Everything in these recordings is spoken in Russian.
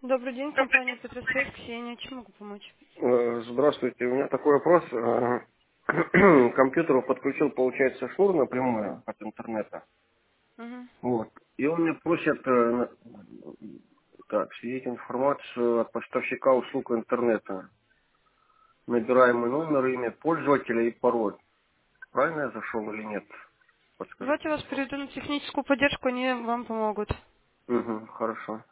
Добрый день, компания Петросвет, Ксения. Чем могу помочь? Здравствуйте, у меня такой вопрос. К компьютеру подключил, получается, шнур напрямую от интернета. Угу. Вот. И он меня просит так, следить информацию от поставщика услуг интернета. Набираемый номер, имя пользователя и пароль. Правильно я зашел или нет? Давайте Подскажите, вас пожалуйста. переведу на техническую поддержку, они вам помогут. Угу, хорошо.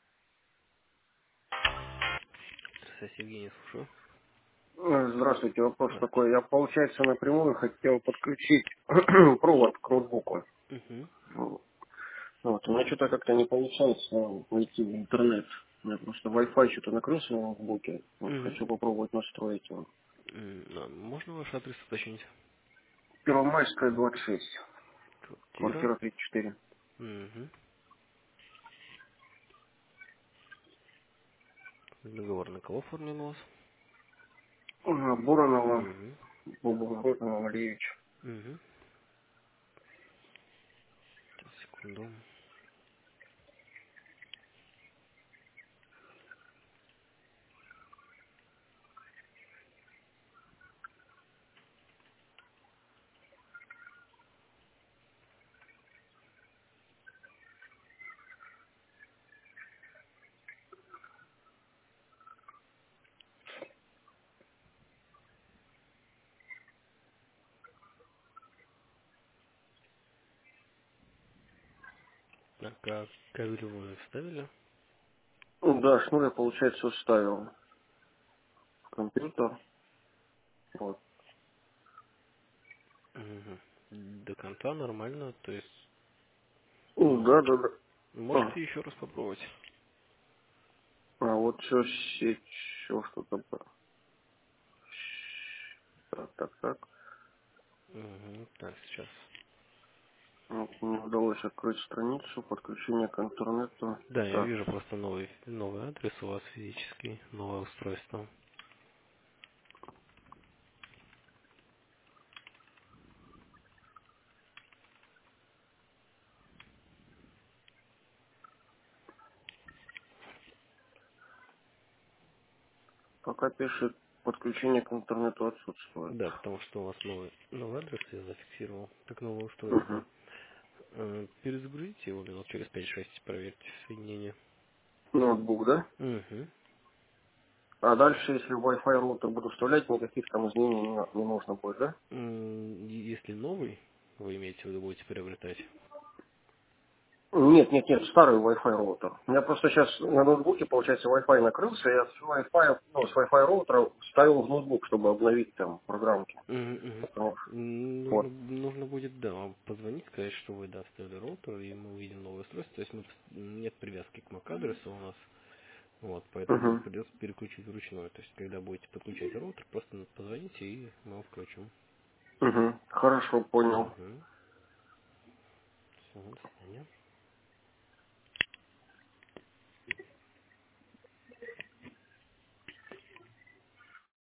Здравствуйте, Евгений, слушаю. Здравствуйте, вопрос Здравствуйте. такой. Я, получается, напрямую хотел подключить провод к ноутбуку. Угу. Вот, у меня что-то как-то не получается войти в интернет. У меня просто Wi-Fi что-то накрылся на ноутбуке. Вот, Угу. хочу попробовать настроить его. Можно ваш адрес уточнить? Первомайская, 26. Квартира. Квартира 34. Угу. Договор на кого оформлен у вас? Буранова, Угу. Бубугородова, Валерьевич. Угу. Сейчас, секунду. А как кабель вы вставили? Ну да, шнур я, получается, уставил в компьютер. Вот. Угу. До конца нормально, то есть, Да, ну, да, да. можете еще раз попробовать. Вот все сеть, все что-то. Так. Угу. Так, сейчас. Вот, мне удалось открыть страницу подключения к интернету. Да, я Так, вижу просто новый адрес у вас физический, новое устройство. пока пишет подключение к интернету отсутствует. Да, потому что у вас новый адрес я зафиксировал, как новое Угу. устройство. Перезагрузите его минут через 5-6, проверьте соединение. Ноутбук, да? Угу. А дальше, если Wi-Fi роутер буду вставлять, никаких там изменений не нужно будет, да? Если новый, вы имеете в виду, будете приобретать. Нет, старый Wi-Fi роутер. У меня просто сейчас на ноутбуке, получается, Wi-Fi накрылся, я с Wi-Fi, с Wi-Fi роутера вставил в ноутбук, чтобы обновить там программки. Мгм. Потому что- Нужно, Вот. нужно будет, да, вам позвонить, сказать, что вы доставили роутер, и мы увидим новое устройство. То есть нет привязки к MAC-адресу у нас, вот, поэтому Угу. придется переключить вручную. То есть, когда будете подключать роутер, просто позвоните, и мы его включим. Угу. Хорошо, понял. Угу. Все, до свидания.